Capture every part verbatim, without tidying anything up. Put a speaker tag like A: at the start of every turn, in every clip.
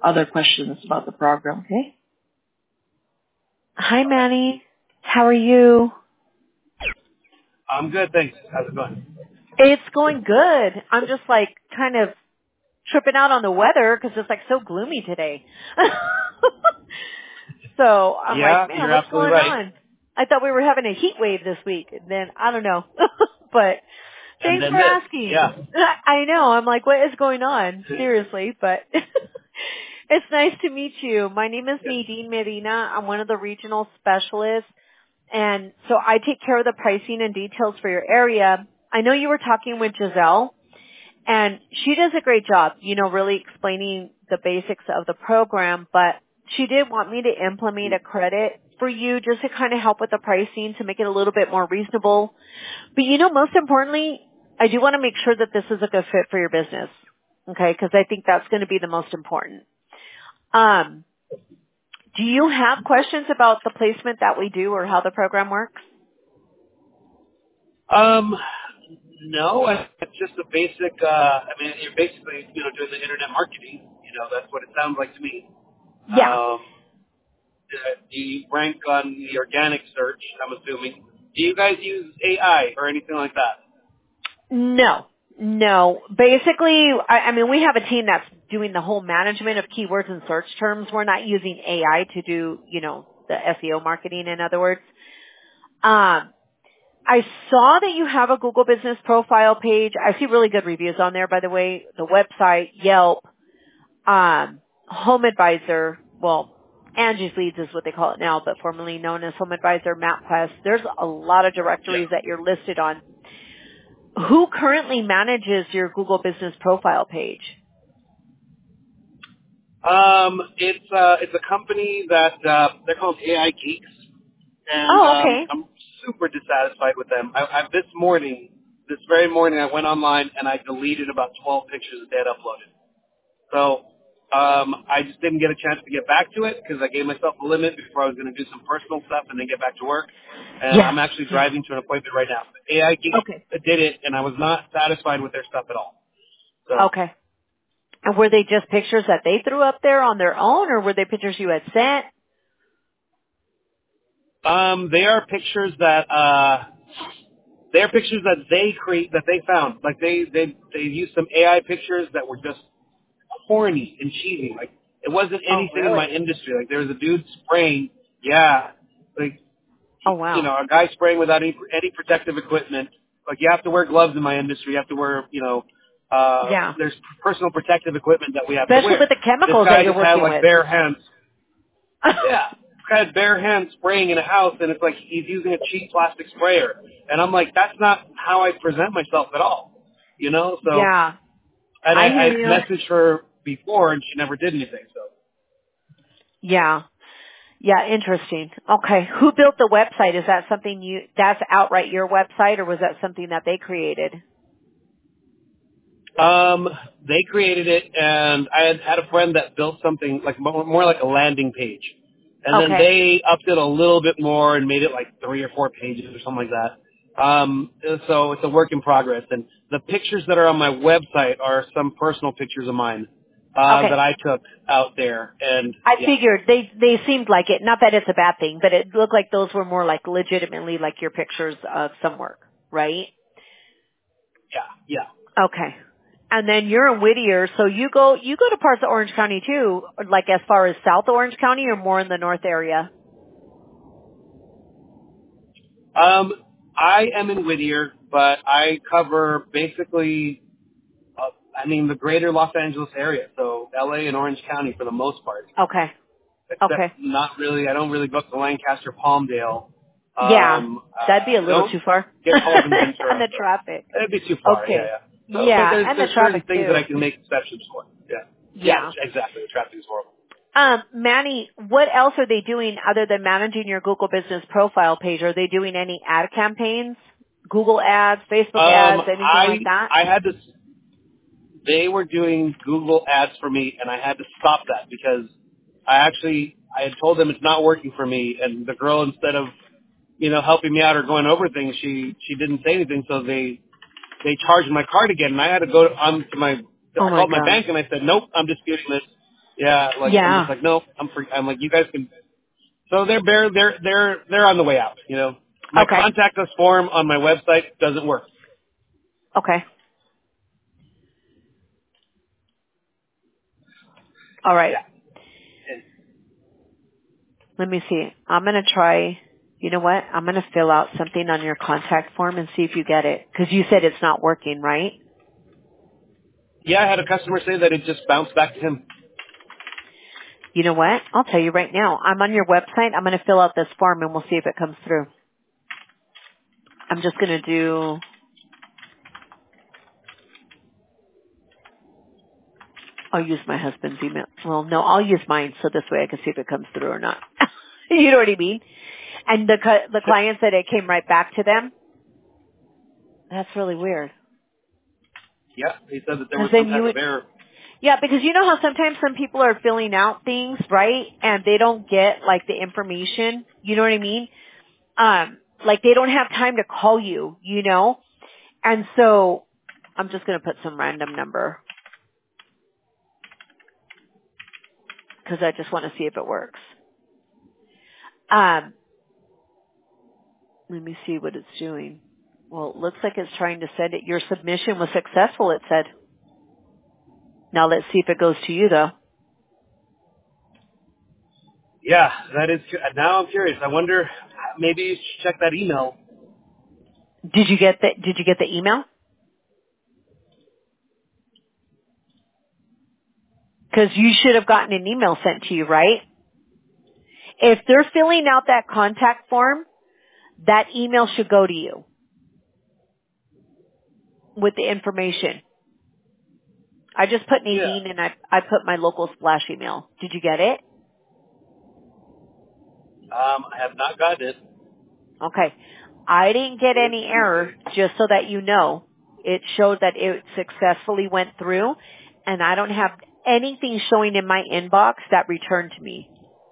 A: other questions about the program, okay? Hi,
B: Okay.
A: Manny. How are you?
B: I'm good, thanks. How's it going?
A: It's going good. I'm just like kind of tripping out on the weather because it's like so gloomy today. So I'm
B: Yeah,
A: like, man,
B: you're
A: what's
B: absolutely
A: going
B: right.
A: on? I thought we were having a heat wave this week. And then I don't know. But
B: And
A: thanks
B: then
A: for
B: this.
A: asking.
B: Yeah.
A: I know. I'm like, what is going on? Seriously. But it's nice to meet you. My name is
B: Yes.
A: Nadine Medina. I'm one of the regional specialists. And so I take care of the pricing and details for your area. I know you were talking with Giselle, and she does a great job, you know, really explaining the basics of the program, but she did want me to implement a credit for you just to kind of help with the pricing to make it a little bit more reasonable. But you know, most importantly, I do want to make sure that this is a good fit for your business. Okay, because I think that's going to be the most important. Um, do you have questions about the placement that we do or how the program works?
B: Um, no, it's just a basic, uh, I mean, you're basically, you know, doing the internet marketing. You know, that's what it sounds like to me.
A: Yeah.
B: Um, uh, do you rank on the organic search, I'm assuming? Do you guys use A I or anything like that?
A: No, no. Basically, I, I mean, we have a team that's doing the whole management of keywords and search terms. We're not using A I to do, you know, the S E O marketing, in other words. Um, I saw that you have a Google Business Profile page. I see really good reviews on there, by the way. The website, Yelp, um, Home Advisor, well, Angie's Leads is what they call it now, but formerly known as Home Advisor, MapQuest. There's a lot of directories
B: Yeah.
A: that you're listed on. Who currently manages your Google Business Profile page?
B: Um, it's, uh, it's a company that, uh, they're called A I Geeks. And
A: Oh,
B: um,
A: okay.
B: I'm super dissatisfied with them. I, I, this morning, this very morning, I went online and I deleted about twelve pictures that they had uploaded. So um, I just didn't get a chance to get back to it because I gave myself a limit before I was going to do some personal stuff and then get back to work. And
A: Yeah.
B: I'm actually
A: Yeah.
B: driving to an appointment right now. A I Geek
A: Okay.
B: did it, and I was not satisfied with their stuff at all. So
A: Okay. And were they just pictures that they threw up there on their own, or were they pictures you had sent?
B: um, they are pictures that uh, they are pictures that they create that they found. Like they they they used some A I pictures that were just corny and cheesy. Like it wasn't
A: Oh,
B: anything in my
A: really?
B: industry. Like there was a dude spraying, yeah, like
A: Oh,
B: he, you
A: wow.
B: know, a guy spraying without any any protective equipment. Like you have to wear gloves in my industry. You have to wear, you know, uh,
A: Yeah.
B: there's personal protective equipment that we have to
A: Especially
B: wear.
A: with the
B: This
A: chemicals that
B: guy
A: you're
B: just had
A: working
B: like
A: with.
B: bare hands. Yeah, had bare hands spraying in a house, and it's like he's using a cheap plastic sprayer. And I'm like, that's not how I present myself at all. You know, so
A: Yeah.
B: and
A: I
B: I, I
A: hear you.
B: messaged her before, and she never did anything. So.
A: Yeah. Yeah, interesting. Okay. Who built the website? Is that something you, that's outright your website, or was that something that they created?
B: Um, they created it, and I had had a friend that built something like more, more like a landing page, and then
A: Okay.
B: they upped it a little bit more and made it like three or four pages or something like that. Um, so it's a work in progress, and the pictures that are on my website are some personal pictures of mine uh,
A: Okay.
B: that I took out there, and
A: I
B: yeah,
A: figured they they seemed like it. Not that it's a bad thing, but it looked like those were more like legitimately like your pictures of some work, right?
B: yeah, yeah.
A: Okay. And then you're in Whittier, so you go you go to parts of Orange County too, like as far as South Orange County or more in the north area.
B: Um, I am in Whittier, but I cover basically Uh, I mean, the greater Los Angeles area, so L A and Orange County for the most part,
A: Okay.
B: except
A: Okay.
B: not really. I don't really go up to Lancaster, Palmdale.
A: Yeah,
B: Um, uh,
A: that'd be a
B: I
A: little
B: don't
A: too far.
B: get calls in
A: And
B: Ventura,
A: the
B: so
A: traffic.
B: that'd be too far. Yeah,
A: Okay.
B: yeah. So, but
A: Yeah,
B: there's
A: and the
B: there's certain
A: traffic
B: things that
A: too.
B: I can make exceptions for. Yeah, yeah,
A: Yeah.
B: exactly. The traffic is horrible.
A: Um, Manny, what else are they doing other than managing your Google Business Profile page? Are they doing any ad campaigns? Google ads, Facebook
B: Um,
A: ads, anything like
B: I
A: that?
B: I had to. They were doing Google ads for me, and I had to stop that because I actually I had told them it's not working for me, and the girl, instead of you know helping me out or going over things, she she didn't say anything, so they they charged my card again, and I had to go on to my
A: Oh
B: I
A: my
B: called my
A: gosh.
B: bank and I said nope, I'm disputing this. Yeah, like I'm just
A: Yeah.
B: like, no, I'm free. I'm like, you guys can. So they're they're they're they're they're on the way out. You know, my
A: Okay.
B: contact us form on my website doesn't work.
A: Okay. All right.
B: Yeah. And-
A: Let me see. I'm going to try, you know what? I'm going to fill out something on your contact form and see if you get it. Because you said it's not working, right?
B: Yeah, I had a customer say that it just bounced back to him.
A: You know what? I'll tell you right now. I'm on your website. I'm going to fill out this form and we'll see if it comes through. I'm just going to do, I'll use my husband's email. Well, no, I'll use mine so this way I can see if it comes through or not. You know what I mean? And the cu- the client said it came right back to them. That's really weird.
B: Yeah, he said that there
A: Because
B: was some
A: then you
B: type of
A: would,
B: error.
A: yeah, because you know how sometimes some people are filling out things, right? And they don't get like the information. You know what I mean? Um, like they don't have time to call you, you know? And so I'm just going to put some random number because I just want to see if it works. Um, let me see what it's doing. Well, it looks like it's trying to send it. Your submission was successful, it said. Now let's see if it goes to you though.
B: Yeah, that is. Now I'm curious. I wonder. Maybe you should check that email.
A: Did you get the, did you get the email? Because you should have gotten an email sent to you, right? If they're filling out that contact form, that email should go to you with the information. I just put
B: Yeah.
A: Nadine and I, I put my local splash email. Did you get it?
B: Um, I have not gotten it.
A: Okay. I didn't get
B: Today's
A: any error,
B: Tuesday.
A: just so that you know. It showed that it successfully went through, and I don't have anything showing in my inbox that returned to me.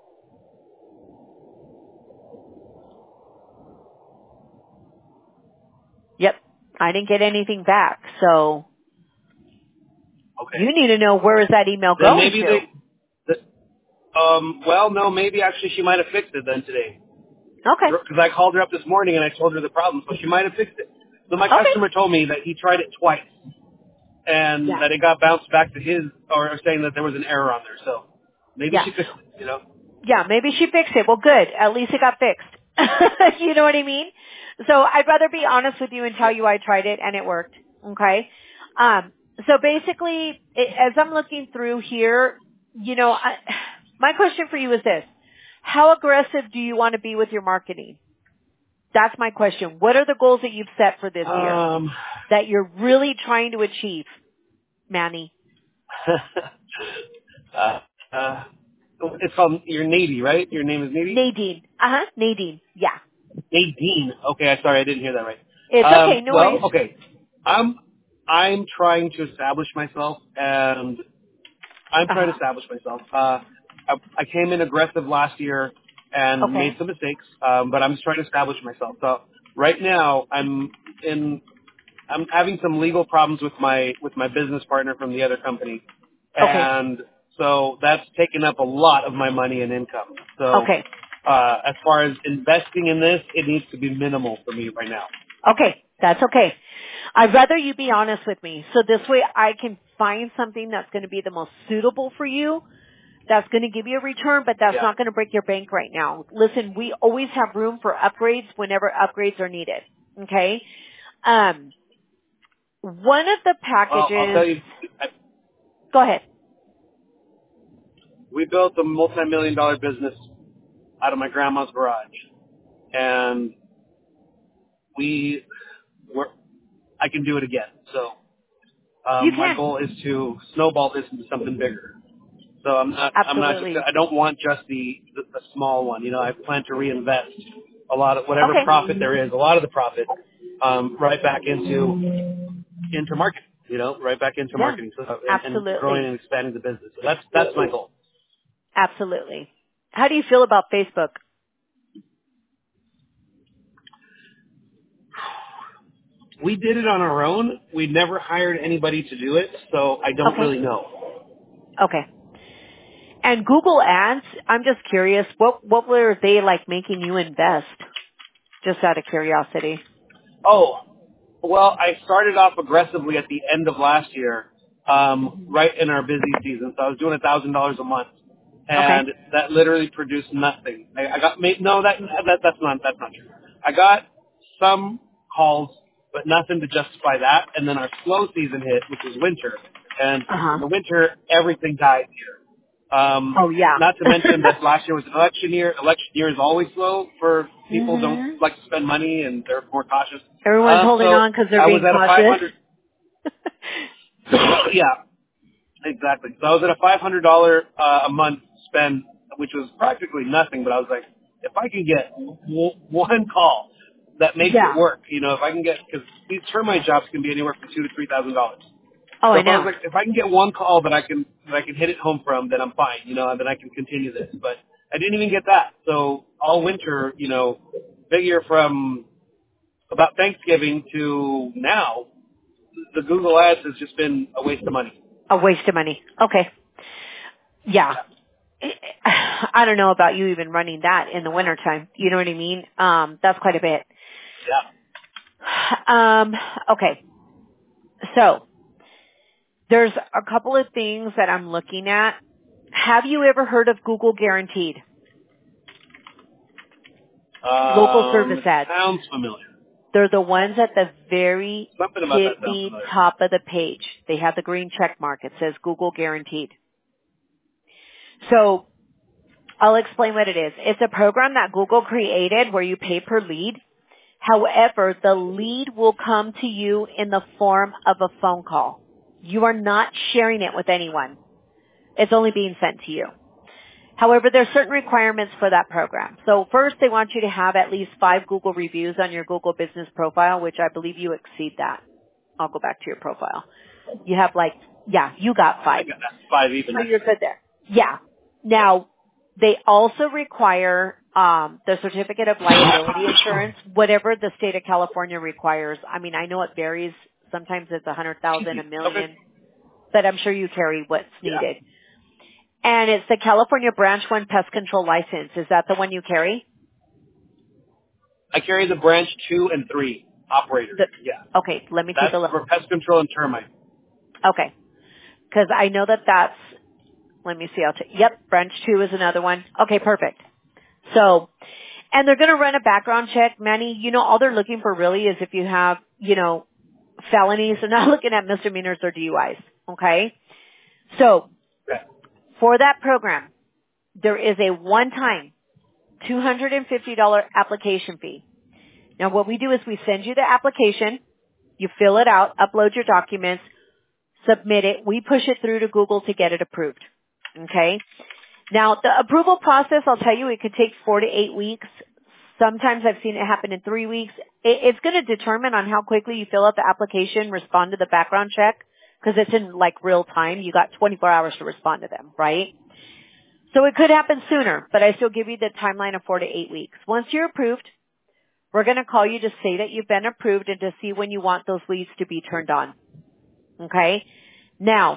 A: Yep. I didn't get anything back, so
B: Okay.
A: you need to know where is that email
B: Then
A: going
B: maybe
A: to.
B: they. The, um. Well, no. Maybe actually she might have fixed it then today.
A: Okay.
B: Because I called her up this morning and I told her the problem, so she might have fixed it. So my
A: Okay.
B: customer told me that he tried it twice and
A: Yeah.
B: that it got bounced back to his, or saying that there was an error on there. So maybe
A: Yeah.
B: she fixed it. You know.
A: Yeah, maybe she fixed it. Well, good. At least it got fixed. You know what I mean? So I'd rather be honest with you and tell
B: Yeah.
A: you I tried it and it worked. Okay? Um, so basically, it, as I'm looking through here, you know, I, my question for you is this. How aggressive do you want to be with your marketing? That's my question. What are the goals that you've set for this year
B: Um.
A: that you're really trying to achieve, Manny?
B: uh, uh, it's called your Nady, right? Your name is Nady?
A: Nadine. Uh-huh. Nadine. Yeah.
B: Nadine. Okay, I'm sorry, I didn't hear that right.
A: It's okay.
B: Um,
A: No
B: well,
A: worries.
B: okay. I'm I'm trying to establish myself, and I'm trying to
A: Uh-huh.
B: establish myself. Uh, I, I came in aggressive last year and made
A: Okay.
B: some mistakes, um, but I'm just trying to establish myself. So right now, I'm in. I'm having some legal problems with my with my business partner from the other company,
A: Okay.
B: and so that's taken up a lot of my money and income. So
A: Okay.
B: uh, as far as investing in this, it needs to be minimal for me right now.
A: Okay. That's okay. I'd rather you be honest with me. So this way I can find something that's going to be the most suitable for you, that's going to give you a return, but that's
B: Yeah.
A: not going to break your bank right now. Listen, we always have room for upgrades whenever upgrades are needed. Okay? Um, one of the
B: Well, I'll tell
A: packages,
B: you, I,
A: go ahead.
B: we built a multi-million dollar business out of my grandma's garage, and we were. I can do it again. So
A: You
B: um, my
A: can.
B: goal is to snowball this into something bigger. So I'm not. I'm not just.
A: Absolutely.
B: I don't want just the, the the small one. You know, I plan to reinvest a lot of whatever
A: Okay.
B: profit there is, a lot of the profit, um, right back into into marketing. You know, right back into
A: Yeah.
B: marketing. So and, and growing
A: Absolutely.
B: and expanding the business. So that's that's my goal.
A: Absolutely. How do you feel about Facebook?
B: We did it on our own. We never hired anybody to do it, so I don't
A: Okay.
B: really know.
A: Okay. And Google Ads, I'm just curious, what what were they like making you invest? Just out of curiosity.
B: Oh, well, I started off aggressively at the end of last year, um, right in our busy season. So I was doing a thousand dollars a month, and
A: Okay.
B: that literally produced nothing. I, I got made, no, that, that that's not that's not true. I got some calls, but nothing to justify that. And then our slow season hit, which was winter, and
A: Uh
B: in
A: huh.
B: the winter everything died here. Um,
A: Oh yeah.
B: not to mention that last year was an election year. Election year is always slow for people who don't
A: Mhm.
B: like to spend money and they're more cautious.
A: Everyone's
B: Um,
A: holding
B: so
A: on because they're
B: I was
A: being
B: at a
A: cautious.
B: five hundred. Yeah, exactly. So I was at a five hundred dollar uh, a month spend, which was practically nothing. But I was like, if I can get w- one call that makes it
A: Yeah.
B: work, you know, if I can get because these termite jobs can be anywhere from two to three thousand dollars.
A: Oh,
B: So
A: I
B: if I was
A: know.
B: like, if I can get one call that I can that I can hit it home from, then I'm fine, you know, and then I can continue this. But I didn't even get that. So all winter, you know, figure from about Thanksgiving to now, the Google Ads has just been a waste of money.
A: A waste of money. Okay. Yeah. I don't know about you even running that in the wintertime. You know what I mean? Um, that's quite a bit.
B: Yeah.
A: Um, okay. So there's a couple of things that I'm looking at. Have you ever heard of Google Guaranteed? Local
B: Um,
A: service
B: it
A: ads.
B: sounds familiar.
A: They're the ones at the very
B: Something about that sounds
A: tippy
B: familiar.
A: top of the page. They have the green check mark. It says Google Guaranteed. So I'll explain what it is. It's a program that Google created where you pay per lead. However, the lead will come to you in the form of a phone call. You are not sharing it with anyone. It's only being sent to you. However, there are certain requirements for that program. So first, they want you to have at least five Google reviews on your Google business profile, which I believe you exceed that. I'll go back to your profile. You have like, yeah, you got
B: I
A: five.
B: got that five even
A: So you're
B: actually.
A: good there. Yeah. Now, they also require um, the certificate of liability insurance, whatever the state of California requires. I mean, I know it varies. Sometimes it's a hundred thousand, a
B: Easy. Okay.
A: million, but I'm sure you carry what's
B: Yeah.
A: needed. And it's the California Branch One Pest Control License. Is that the one you carry?
B: I carry the branch two and three operators.
A: The,
B: Yeah.
A: okay, let me take
B: That's
A: a look.
B: for pest control and termite.
A: Okay, because I know that that's. Let me see. I'll take. Yep, Branch Two is another one. Okay, perfect. So, and they're going to run a background check. Manny, you know, all they're looking for really is if you have, you know, felonies. They're not looking at misdemeanors or D U Is. Okay? So,
B: Okay.
A: for that program, there is a one-time two hundred fifty dollars application fee. Now, what we do is we send you the application. You fill it out, upload your documents, submit it. We push it through to Google to get it approved. Okay? Now, the approval process, I'll tell you, it could take four to eight weeks. Sometimes I've seen it happen in three weeks. It, it's going to determine on how quickly you fill out the application, respond to the background check, because it's in like real time. You got twenty-four hours to respond to them, right? So it could happen sooner, but I still give you the timeline of four to eight weeks. Once you're approved, we're going to call you to say that you've been approved and to see when you want those leads to be turned on. Okay? Now,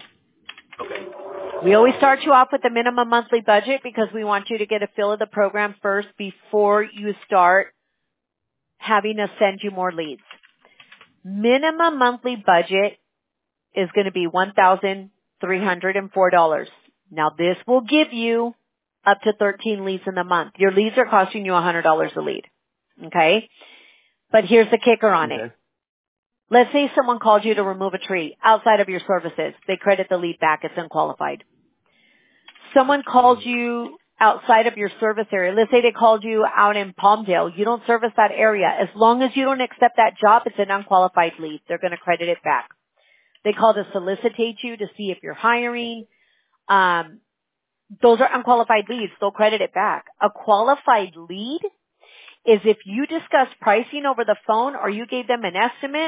A: we always start you off with the minimum monthly budget because we want you to get a feel of the program first before you start having us send you more leads. Minimum monthly budget is going to be one thousand three hundred four dollars. Now this will give you up to thirteen leads in the month. Your leads are costing you one hundred dollars a lead. Okay? But here's the kicker on it.
B: Okay.
A: Let's say someone called you to remove a tree outside of your services. They credit the lead back. It's unqualified. Someone calls you outside of your service area. Let's say they called you out in Palmdale. You don't service that area. As long as you don't accept that job, it's an unqualified lead. They're going to credit it back. They call to solicitate you to see if you're hiring. Um, those are unqualified leads. They'll credit it back. A qualified lead is if you discuss pricing over the phone or you gave them an estimate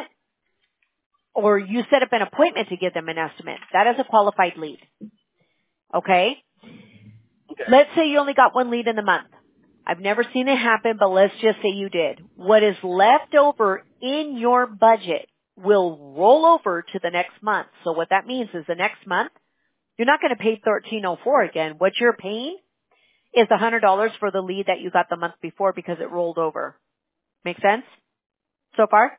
A: or you set up an appointment to give them an estimate. That is a qualified lead. Okay?
B: Okay.
A: Let's say you only got one lead in the month. I've never seen it happen, but let's just say you did. What is left over in your budget will roll over to the next month. So what that means is the next month, You're not going to pay thirteen oh four again. What you're paying is one hundred dollars for the lead that you got the month before because it rolled over. Make sense so far?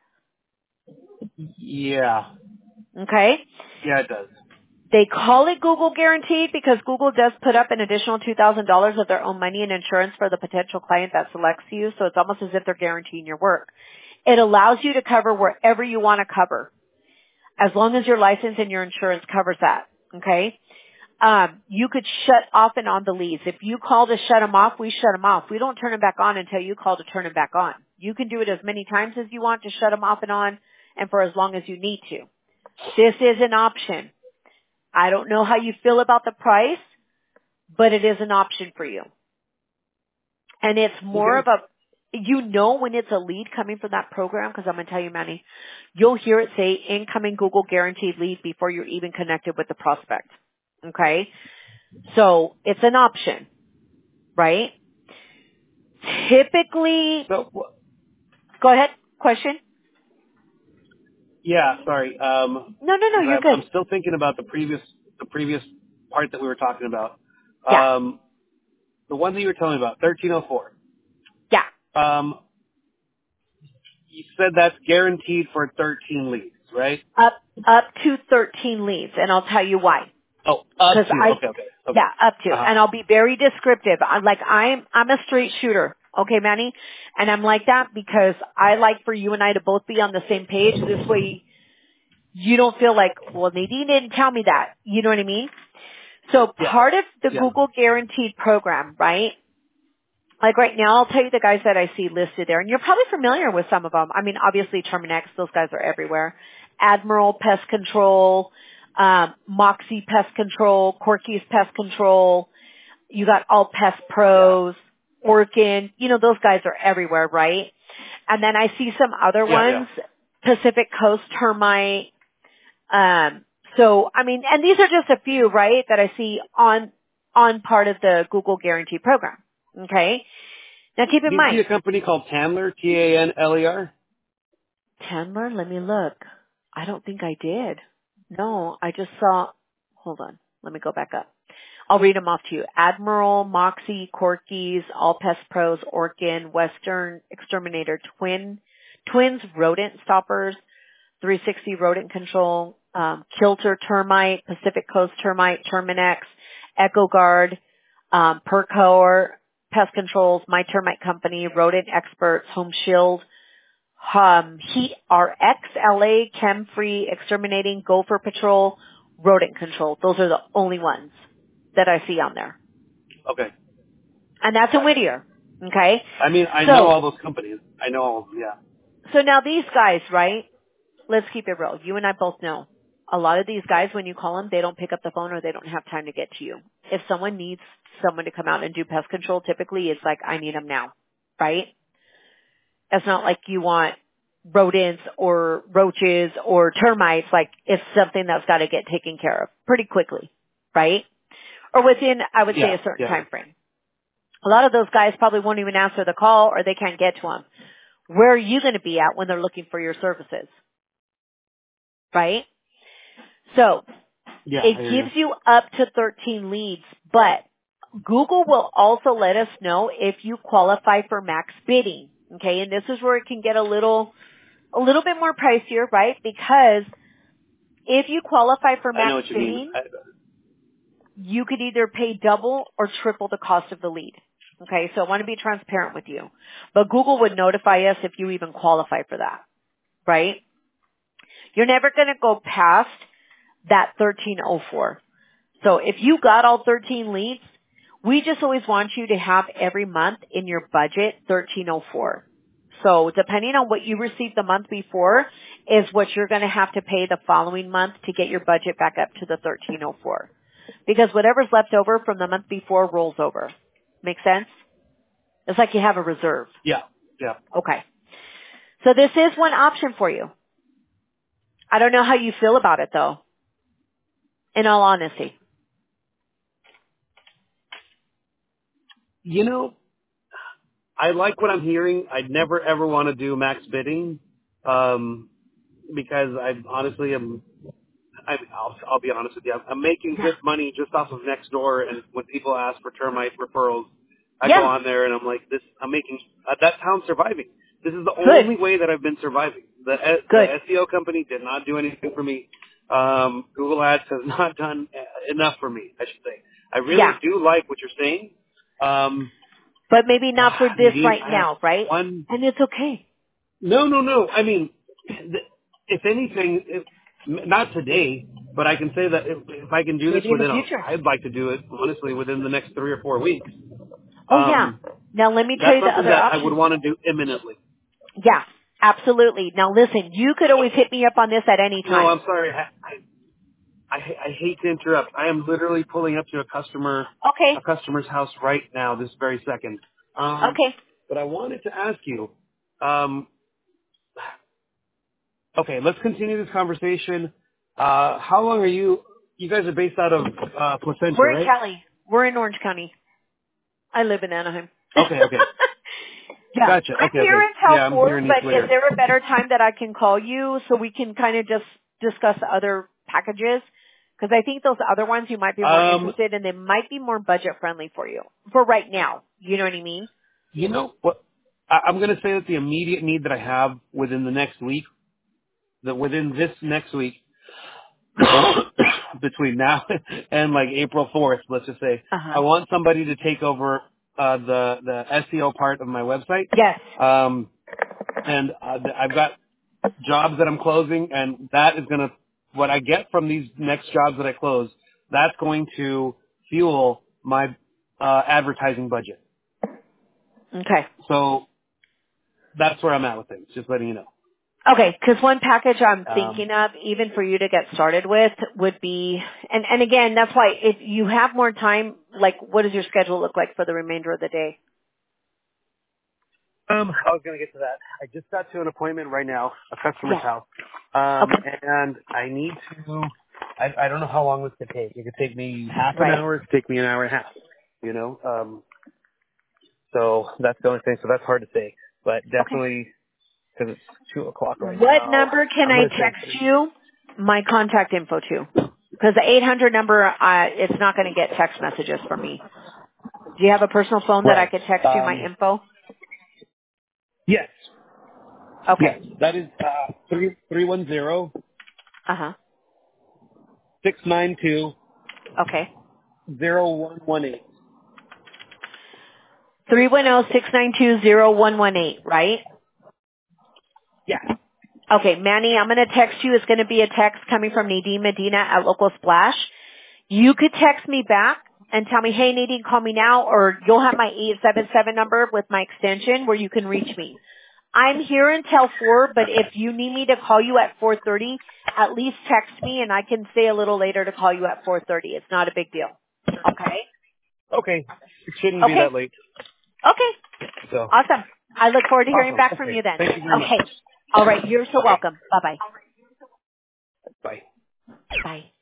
B: Yeah.
A: Okay.
B: Yeah, it does.
A: They call it Google Guaranteed because Google does put up an additional two thousand dollars of their own money in insurance for the potential client that selects you, so it's almost as if they're guaranteeing your work. It allows you to cover wherever you want to cover, as long as your license and your insurance covers that, okay? Um, you could shut off and on the leads. If you call to shut them off, we shut them off. We don't turn them back on until you call to turn them back on. You can do it as many times as you want to shut them off and on, and for as long as you need to. This is an option. I don't know how you feel about the price, but it is an option for you. And it's more
B: Okay.
A: of a, you know when it's a lead coming from that program, because I'm going to tell you, Manny, you'll hear it say incoming Google Guaranteed lead before you're even connected with the prospect. Okay? So it's an option, right? Typically,
B: So, wh-
A: go ahead, question?
B: yeah, sorry. Um,
A: No, no, no,
B: 'cause
A: you're
B: I'm,
A: good.
B: I'm still thinking about the previous, the previous part that we were talking about.
A: Yeah,
B: Um, the one that you were telling me about, thirteen oh four.
A: yeah.
B: Um, you said that's guaranteed for thirteen leads, right?
A: Up, up to thirteen leads, and I'll tell you why.
B: Oh, up
A: Because
B: to.
A: I,
B: Okay, okay, okay.
A: yeah, up to,
B: Uh huh.
A: and I'll be very descriptive. I'm like, I'm, I'm a straight shooter, okay, Manny, and I'm like that because I like for you and I to both be on the same page. This way, you don't feel like, well, Nadine didn't tell me that. You know what I mean? So
B: Yeah.
A: part of the
B: Yeah.
A: Google Guaranteed program, right? Like right now, I'll tell you the guys that I see listed there, and you're probably familiar with some of them. I mean, obviously Terminex, those guys are everywhere. Admiral Pest Control, um, Moxie Pest Control, Corky's Pest Control. You got All Pest
B: Yeah.
A: Pros, Orkin. You know, those guys are everywhere, right? And then I see some other
B: Yeah. Yeah.
A: ones, Pacific Coast Termite. Um, so, I mean, and these are just a few, right, that I see on on part of the Google Guarantee program. Okay? Now keep in
B: Do you see
A: mind,
B: a company called Tandler? T A N L E R.
A: Chandler, let me look. I don't think I did. No, I just saw, hold on, let me go back up. I'll read them off to you. Admiral, Moxie, Corky's, All Pest Pros, Orkin, Western Exterminator, Twin, Twins Rodent Stoppers, three sixty Rodent Control, um, Kilter Termite, Pacific Coast Termite, Terminex, EchoGuard, um, Percor, Pest Controls, My Termite Company, Rodent Experts, Home Shield, um, Heat R X, L A, Chem Free, Exterminating, Gopher Patrol, Rodent Control. Those are the only ones that I see on there.
B: Okay.
A: And that's in
B: Gotcha.
A: Whittier. Okay?
B: I mean, I know
A: So,
B: all those companies. I know all of them. Yeah.
A: so now these guys, right? Let's keep it real. You and I both know. A lot of these guys, when you call them, they don't pick up the phone or they don't have time to get to you. If someone needs someone to come out and do pest control, typically it's like, I need them now. Right? It's not like you want rodents or roaches or termites. Like, it's something that's got to get taken care of pretty quickly. Right? Or within, I would say,
B: Yeah.
A: a certain
B: Yeah.
A: time frame. A lot of those guys probably won't even answer the call or they can't get to them. Where are you going to be at when they're looking for your services? Right? So,
B: Yeah. I
A: it
B: hear you.
A: gives you up to thirteen leads, but Google will also let us know if you qualify for max bidding. Okay, and this is where it can get a little, a little bit more pricier, right? Because if you qualify for
B: I know
A: max
B: what you mean.
A: bidding,
B: I,
A: you could either pay double or triple the cost of the lead. Okay, so I want to be transparent with you. But Google would notify us if you even qualify for that, right? You're never going to go past that thirteen oh four. So if you got all thirteen leads, we just always want you to have every month in your budget thirteen oh four. So depending on what you received the month before is what you're going to have to pay the following month to get your budget back up to the thirteen oh four. Because whatever's left over from the month before rolls over. Make sense? It's like you have a reserve.
B: yeah. Yeah.
A: Okay. So this is one option for you. I don't know how you feel about it though, in all honesty.
B: You know, I like what I'm hearing. I'd never ever want to do max bidding, um, because I honestly am. I mean, I'll, I'll be honest with you. I'm, I'm making
A: Yeah.
B: good money just off of Nextdoor, and when people ask for termite referrals, I go
A: Yeah.
B: on there and I'm like, this. I'm making uh, that's how I'm surviving. This is the
A: Good.
B: only way that I've been surviving. The uh, the
A: Good.
B: S E O company did not do anything for me. Um, Google Ads has not done uh, enough for me, I should say. I really
A: Yeah.
B: do like what you're saying. Um,
A: But maybe not for this
B: Nadine,
A: right
B: I have
A: now, right?
B: one.
A: And it's okay.
B: No, no, no. I mean, th- if anything, if, not today, but I can say that if, if I can do this
A: Maybe in the
B: within a,
A: future.
B: I'd like to do it honestly within the next three or four weeks.
A: Oh yeah.
B: Um,
A: Now let me tell
B: that's
A: you the
B: something
A: other
B: that I would
A: options.
B: want to do imminently.
A: Yeah, absolutely. Now listen, you could always hit me up on this at any
B: No,
A: time.
B: I'm sorry. I, I, I I hate to interrupt. I am literally pulling up to a customer,
A: Okay.
B: a customer's house right now, this very second. Um,
A: Okay.
B: but I wanted to ask you, um, okay, let's continue this conversation. Uh, how long are you, you guys are based out of, uh, Placentia,
A: We're in
B: right?
A: Cali. We're in Orange County. I live in Anaheim.
B: Okay, okay.
A: Yeah.
B: Gotcha.
A: I'm
B: Okay,
A: here
B: okay.
A: until
B: Yeah, I'm here
A: four,
B: in East
A: but is
B: Whittier.
A: there a better time that I can call you so we can kind of just discuss other packages? Because I think those other ones you might be more
B: Um,
A: interested in, they might be more budget friendly for you for right now. You know what I mean?
B: you know what? I, I'm going to say that the immediate need that I have within the next week, that within this next week, between now and like April fourth, let's just say,
A: Uh
B: I
A: huh.
B: want somebody to take over uh, the the S E O part of my website.
A: Yes.
B: Um, and uh, th- I've got jobs that I'm closing, and that is going to, what I get from these next jobs that I close, that's going to fuel my uh, advertising budget.
A: Okay.
B: So that's where I'm at with things, just letting you know.
A: Okay, because one package I'm
B: Um,
A: thinking of, even for you to get started with, would be, and, and again, that's why if you have more time, like what does your schedule look like for the remainder of the day?
B: um, I was going to get to that. I just got to an appointment right now, a customer's
A: Yeah.
B: house, um,
A: Okay.
B: and I need to, I, I don't know how long this could take. It could take me half an
A: Right.
B: hour, it could take me an hour and a half, you know? Um, so that's the only thing, so that's hard to say. But
A: Okay.
B: definitely, because it's two o'clock right
A: What
B: now.
A: number can
B: I'm
A: I
B: going to say
A: text
B: three.
A: you my contact info to? Because the eight hundred number, uh, it's not going to get text messages from me. Do you have a personal phone that I
B: Right.
A: could text you my
B: Um,
A: info?
B: yes.
A: Okay.
B: Yes. That is uh, three three one zero
A: Uh huh.
B: six nine two
A: Okay.
B: zero one one eight.
A: three one zero, six nine two, zero one one eight, right?
B: Yeah.
A: Okay, Manny, I'm going to text you. It's going to be a text coming from Nadine Medina at Local Splash. You could text me back and tell me, hey, Nadine, call me now, or you'll have my eight seven seven number with my extension where you can reach me. I'm here until four, but if you need me to call you at four thirty, at least text me and I can say a little later to call you at four thirty. It's not a big deal. Okay?
B: Okay. It shouldn't be
A: Okay.
B: that late.
A: Okay.
B: So
A: Awesome. I look forward to hearing
B: awesome.
A: back from
B: Okay.
A: you then.
B: Thank you very much.
A: Okay. All right. You're so
B: Okay.
A: welcome. Bye-bye.
B: Bye.
A: Bye.